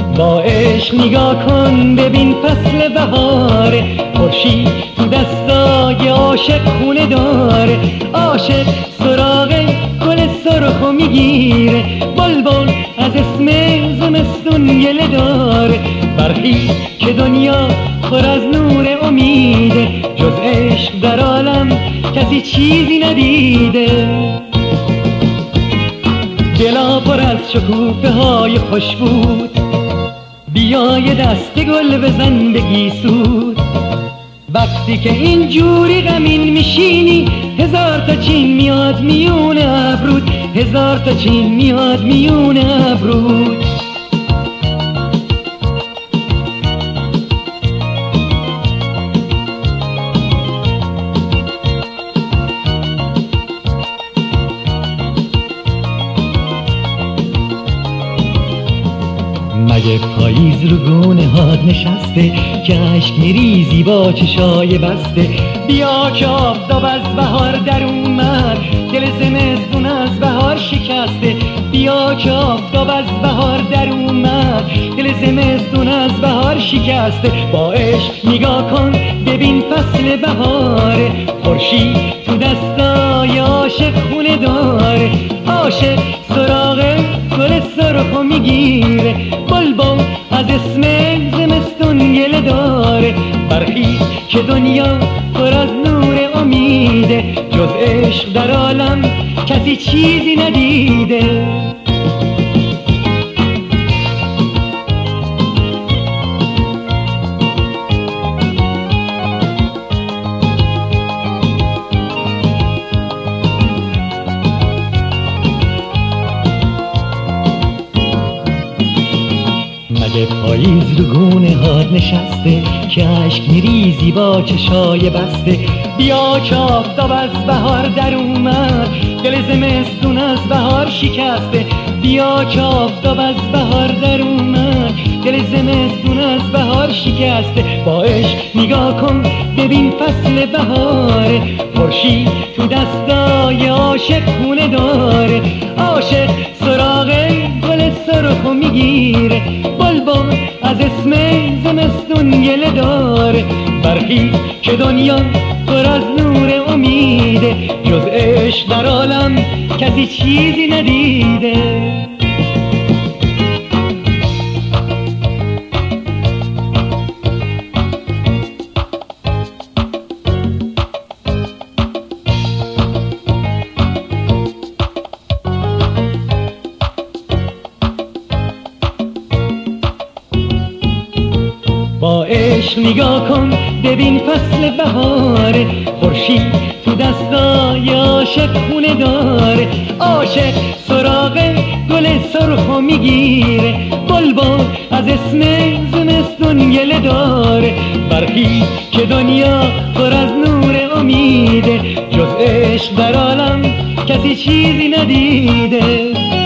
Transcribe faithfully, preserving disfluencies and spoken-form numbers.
با عشق نگاه کن ببین فصل بهاره، خورشید تو دستای عاشق خونه داره. عاشق سراغ گل سرخو میگیره، بلبل از اسم زمستون گله داره. برخیز که دنیا پر از نور امیده، جز عشق در عالم کسی چیزی ندیده. دلا پر از شکوفه های خوش بود، بیا یه دست گل بزن به گیسو. وقتی که اینجوری غمین میشینی، هزار تا چین میاد میون ابرود، هزار تا چین میاد میون ابرود. مگه پاییز رو گونه هات نشسته که عشق میریزی با چشای بسته؟ بیا که آفتاب از بهار در اومد، دل زمستون از بهار شکسته. بیا که آفتاب از بهار در اومد، دل زمستون از بهار شکسته. با عشق نگاه کن ببین فصل بهاره، خورشید تو دستای عاشق خونه داره. عاشق سراغ گل سرخو میگیره، بلبل از اسم زمستون گله داره. برخیز که دنیا پر از نور امیده، جز عشق در عالم کسی چیزی ندیده. مگه پاییز رو گونه هات نشسته که عشق میریزی با چشای بسته؟ بیا که آفتاب از بهار در اومد، دل زمستون از بهار شکسته. بیا که آفتاب از بهار در اومد، دل زمستون از بهار شکسته. با عشق نگاه کن ببین فصل بهاره، خورشید تو دستای عاشق خونه داره. عاشق سراغ گل سرخو میگیره، بلبل از اسم زمستون گله داره. برخیز که دنیا پر از نور امیده، جز عشق در عالم کسی چیزی ندیده. با عشق نگاه کن ببین فصل بهاره، خورشید تو دستای عاشق خونه داره. عاشق سراغ گل سرخو میگیره، بلبل از اسم زمستون گله داره. برخیز که دنیا پر از نور امیده، جز عشق در عالم کسی چیزی ندیده.